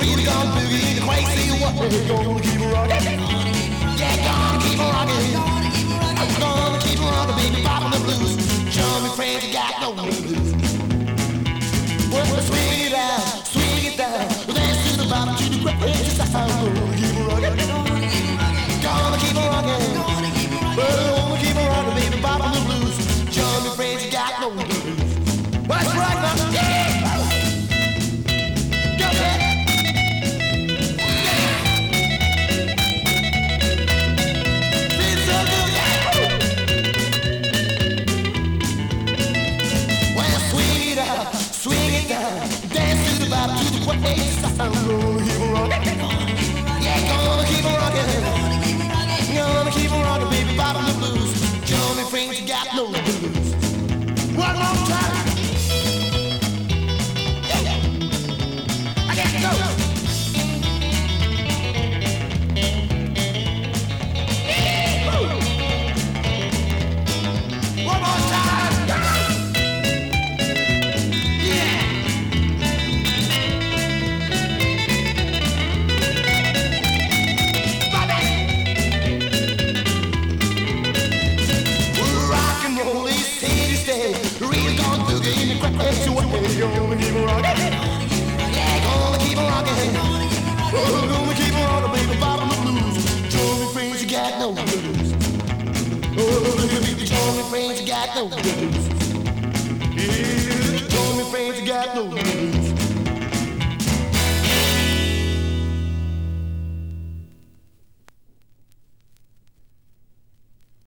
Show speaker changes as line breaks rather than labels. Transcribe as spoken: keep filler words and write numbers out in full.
really gonna boogie the crazy way. Gonna keep rocking. Yeah, gonna keep rocking. Gonna keep rocking, baby, popping the blues. Show me friends, you got no blues. Well, swing it out, swing it down. Well, dance to the bottom, to the crazy sound. Gonna keep rocking. Gonna keep rocking. Well, gonna keep rocking, baby, popping the blues. Show me friends, you got no blues. Let's rock now. Yeah! Go ahead. Swing it down, dance to the bottom, to the crazy sound. Gonna keep on rocking, yeah, gonna keep on rocking, gonna keep on rocking, baby, popping the blues. Show me friends, you got no blues. One more time. Yeah. I got to go. One more time. Real gone boogie in the crazy way. Gonna keep on rocking. Yeah, gonna keep on rocking. Oh, gonna keep on rocking, baby, bottom the blues. Show me friends, you got no blues. Oh, baby, show me friends, you got no blues. Yeah, show me friends, you got no blues.